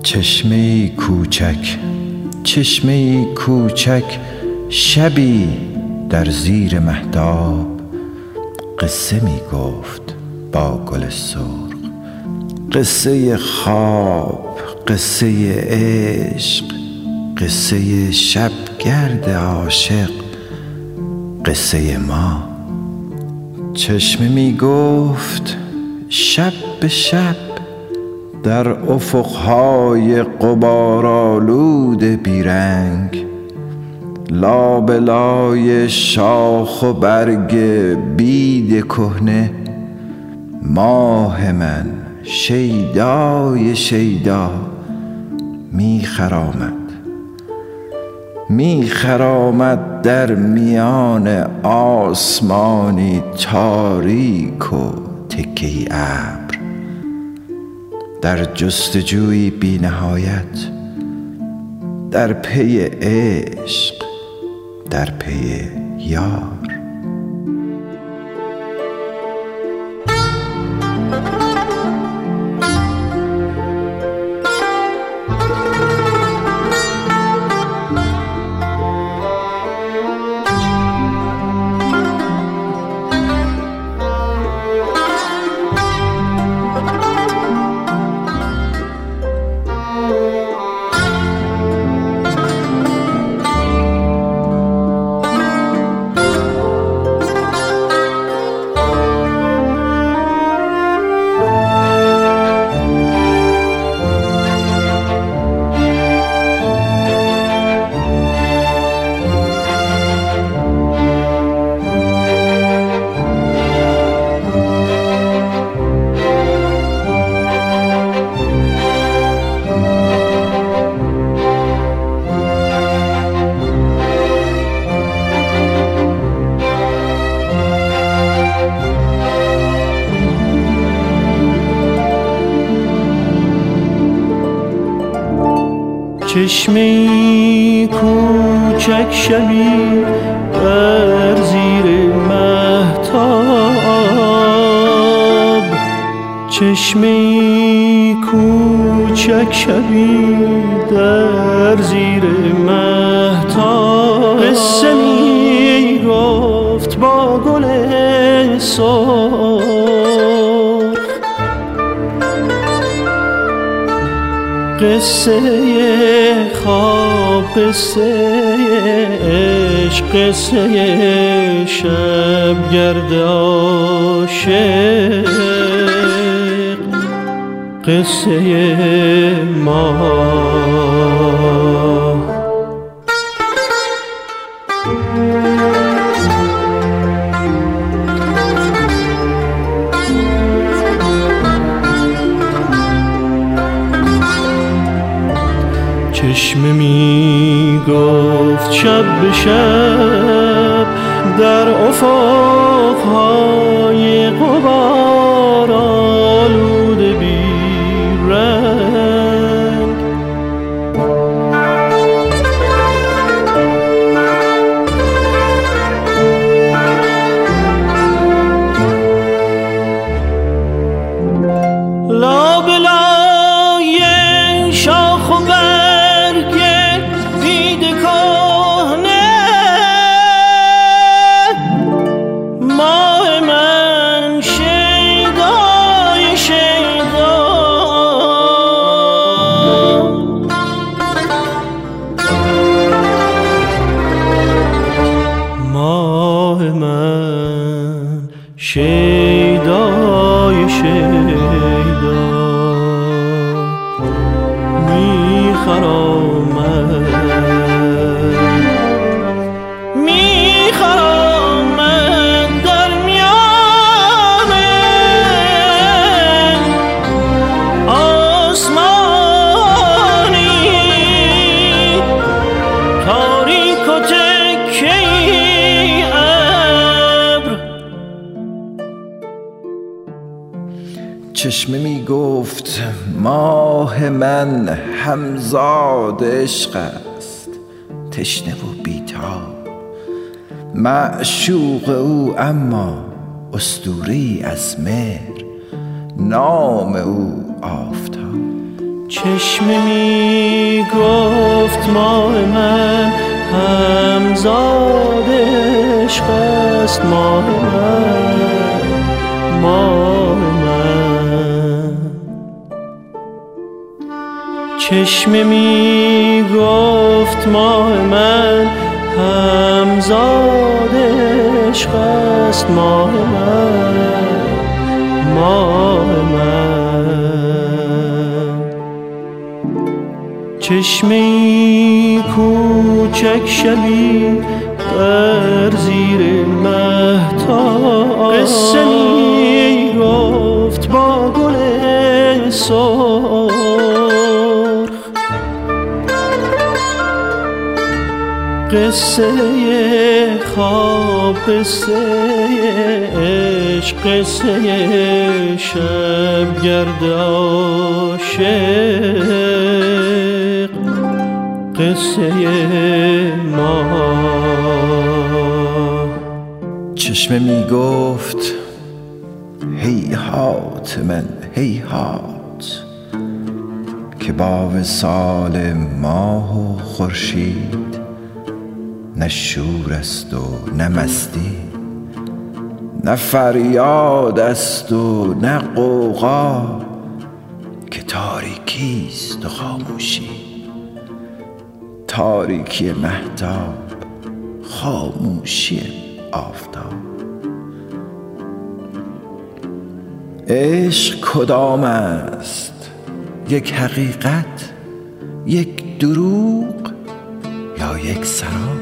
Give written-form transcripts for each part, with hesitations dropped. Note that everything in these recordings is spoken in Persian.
چشمه‌ای کوچک، چشمه‌ای کوچک، شبی در زیر مهتاب قصه می گفت با گل سرخ. قصه خواب، قصه عشق، قصه شبگرد عاشق، قصه ما. چشمه می گفت شب به شب در افقهای غبارآلود بیرنگ، لابلای شاخ و برگ بید کهنه، ماه من شیدای شیدا میخرامد در میان آسمانی تاریک و تکه‌ای ابر، در جستجویی بی نهایت، در پی عشق، در پی یار. چشمه‌ای کوچک شبی در زیر مهتاب، چشمه‌ای کوچک شبی در زیر مهتاب، قصه می گفت با گل سرخ. قصه خواب، قصه عشق، قصه شبگرد عاشق، قصه ما. چشمه می گفت شب به شب در افقهای غبارآلود بیرنگ، لابلای شاخ و شیدای شیدا میخرامد در میان آسمانی تاریک و تکه‌ای ابر. چشمه می گفت ماه من همزاد عشق است، تشنه و بی‌تاب، معشوق او اما اسطوره‌ای از مهر، نام او آفتاب. چشمه می گفت ماه من همزاد عشق است، ماه من، ماه من. چشمه می گفت ماه من همزاد عشق است، ماه من، ماه من. چشمه کوچک شبی در زیر مهتاب قصه می گفت با گل سرخ، قصه خواب، قصه عشق، قصه شبگرد عاشق، قصه ما. چشمه می گفت هیهات من هیهات، که با وصال ماه و خورشید نه شور است و نه مستی، نه فریاد است و نه غوغا، که تاریکی است و خاموشی، تاریکی مهتاب، خاموشی آفتاب. عشق کدام است؟ یک حقیقت، یک دروغ، یا یک سراب؟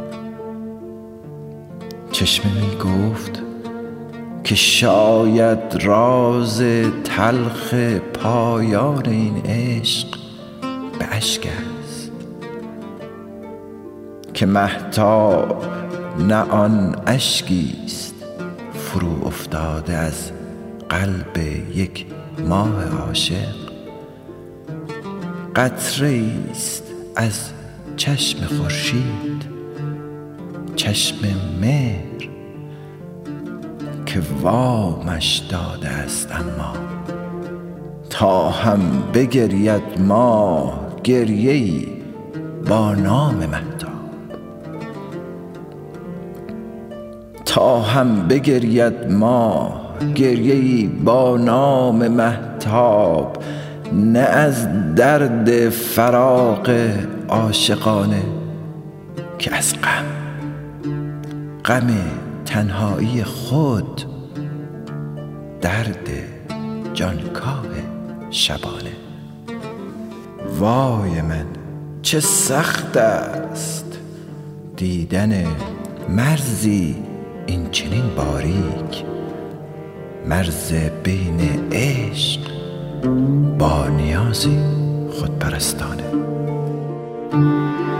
چشمه می گفت که شاید راز تلخ پایان این عشق به اشک است، که مهتاب نه آن اشکی است فرو افتاده از قلب یک ماه عاشق، قطره است از چشم خورشید، چشم مهر که وامش داده است. اما تا هم بگرید ماه گریه‌ای با نام مهتاب، تا هم بگرید ماه گریه‌ای با نام مهتاب، نه از درد فراق عاشقانه، که از غم تنهایی خود، درد جانکاه شبانه. وای من چه سخت است دیدن مرزی این چنین باریک، مرز بین عشق با نیازی خودپرستانه.